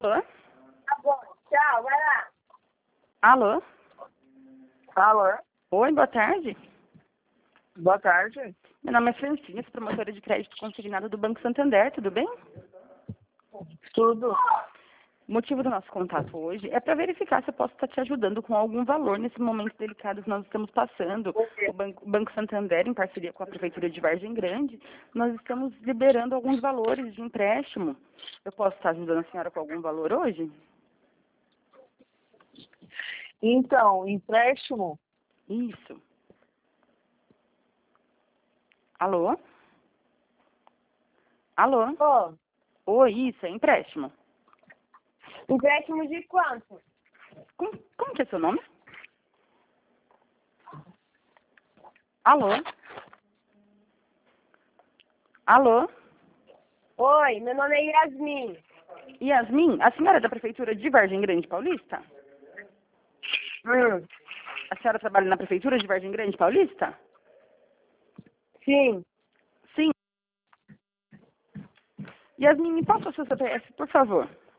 Alô? Tá bom, tchau, vai lá. Alô? Alô? Oi, boa tarde. Boa tarde. Meu nome é Francine, sou promotora de crédito consignado do Banco Santander, tudo bem? Tudo. O motivo do nosso contato hoje é para verificar se eu posso estar te ajudando com algum valor nesse momento delicado que nós estamos passando. O Banco Santander, em parceria com a Prefeitura de Vargem Grande, nós estamos liberando alguns valores de empréstimo. Eu posso estar ajudando a senhora com algum valor hoje? Então, empréstimo? Isso. Alô? Alô? Ô, Oi, isso, é empréstimo. empréstimo de quanto? Como que é seu nome? Alô? Alô? Oi, meu nome é Yasmin. Yasmin, a senhora é da Prefeitura de Vargem Grande Paulista? A senhora trabalha na Prefeitura de Vargem Grande Paulista? Sim. Sim. Yasmin, me passa o seu CPF, por favor.